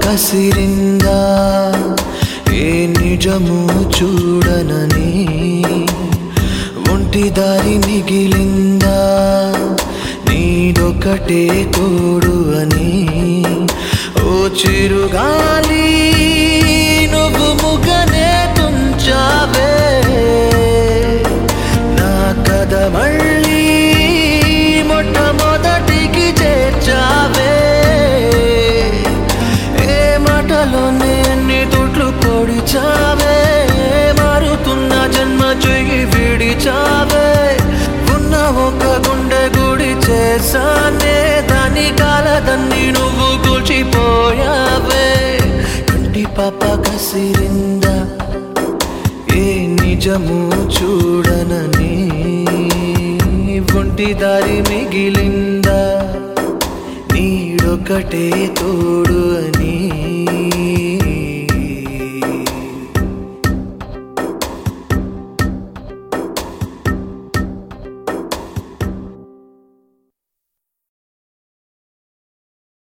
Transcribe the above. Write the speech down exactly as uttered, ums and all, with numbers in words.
కసిరిందా ఏ నిజము చూడనని ఒంటి దారి మిగిలిందా నీదొకటే తోడు అని ఓ చిరుగాలి నువ్వు ముగనే తుంచావే నా కథ మళ్ళీ మొట్టమొదటికి చేర్చావే ఏ మాటలోనే అన్ని తోట్లు పొడిచావే మారుతున్న జన్మ చెయ్యి విడిచావే ఉన్న ఒక గుండె గుడి చేసానే దాని కాలదన్ని నువ్వు కూల్చిపోయావే కంటి పాప కసిరిందా ఏ నిజము చూడనని ఒంటి దారి మిగిలిందా నీడొకటే తోడు అని